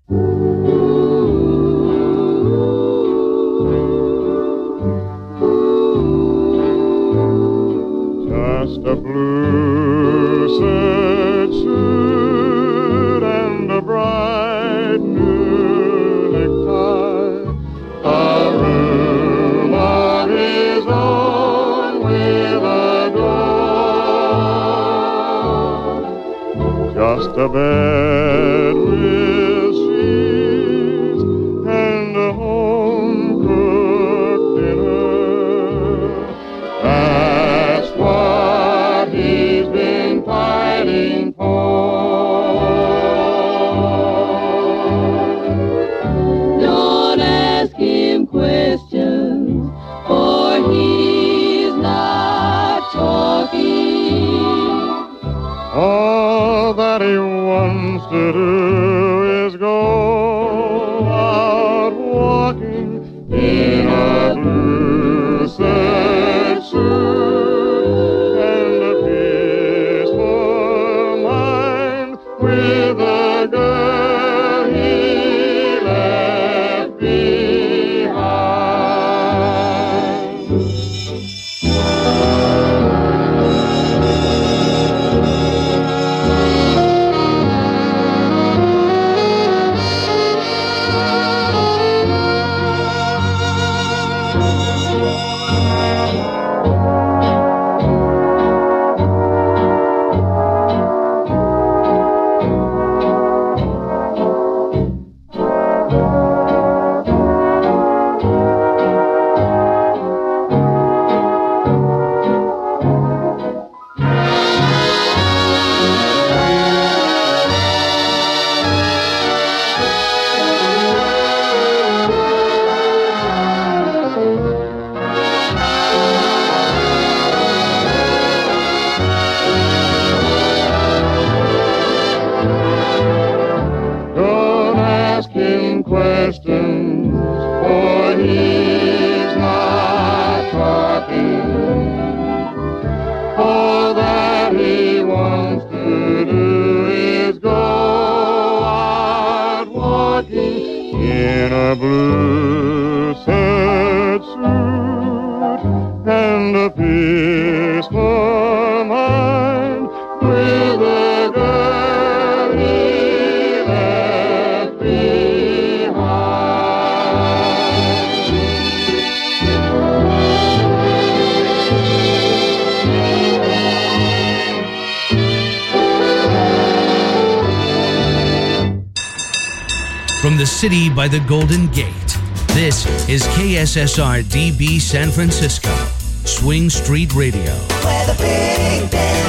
Just a blue serge suit and a bright new necktie, a room of his own with a door, just a bed with sheets and a home-cooked dinner. That's what he's been fighting for. Don't ask him questions, for he's not talking. All that he wants to do is go out walking in a blue serge suit and a peaceful mind with the girl he left behind. Don't ask him questions, for he's not talking. All that he wants to do is go out walking in a blue serge suit and a peaceful mind with a girl he left From the city by the Golden Gate, this is KSSR DB San Francisco, Swing Street Radio. Where the big band